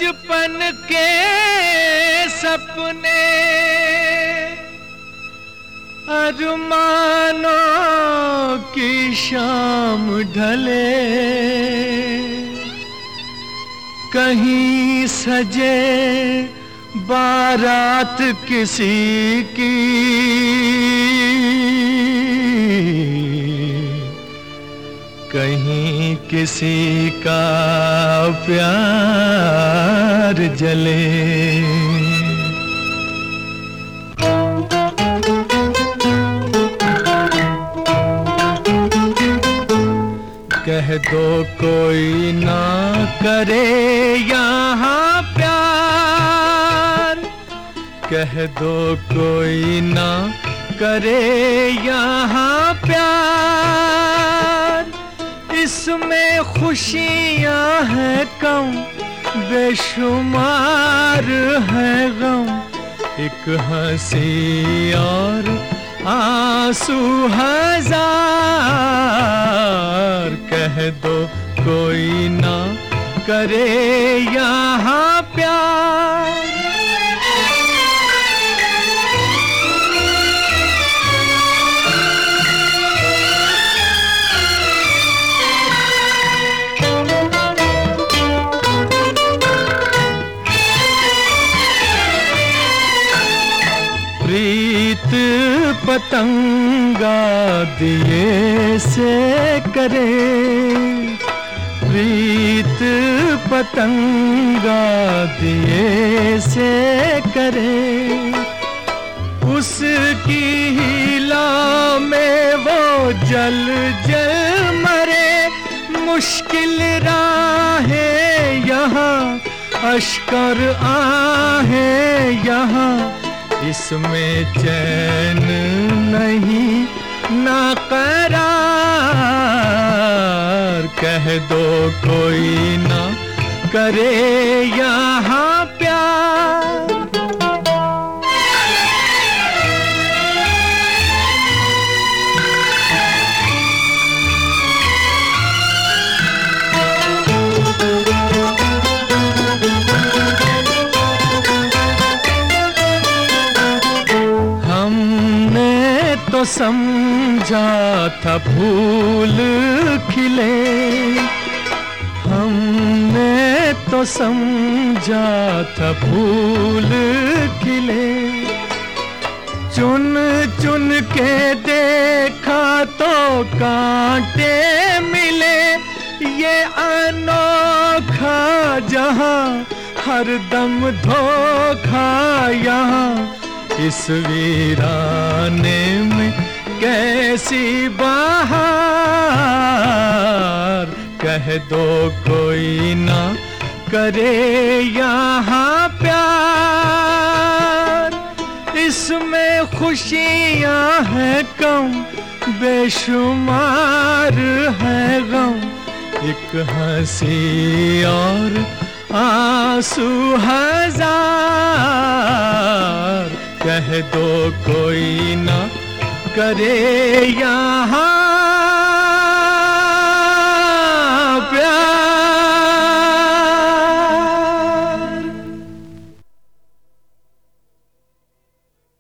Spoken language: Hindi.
बचपन के सपने अरमानों की शाम ढले, कहीं सजे बारात किसी की, कहीं किसी का प्यार जले। कह दो कोई ना करे यहाँ प्यार, कह दो कोई ना करे यहाँ प्यार। इसमें खुशियाँ हैं कम, बेशुमार है गम, एक हंसी और आंसू हजार। कह दो कोई ना करे यहाँ प्यार। प्रीत पतंगा दिए से करे, प्रीत पतंगा दिए से करे। उसकी हिला में वो जल जल मरे, मुश्किल राहें यहाँ, अश्कर आहें यहाँ। इसमें चैन नहीं ना करार, कह दो कोई ना करे यहाँ प्यार। तो समझा था फूल खिले, हमने तो समझा था फूल खिले। चुन चुन के देखा तो कांटे मिले, ये अनोखा जहां हरदम धोखा यहाँ। इस वीराने में कैसी बहार, कह दो कोई ना करे यहाँ प्यार। इसमें खुशियाँ हैं कम, बेशुमार है गम, एक हंसी और आंसू हजार। कह दो कोई ना करे यहाँ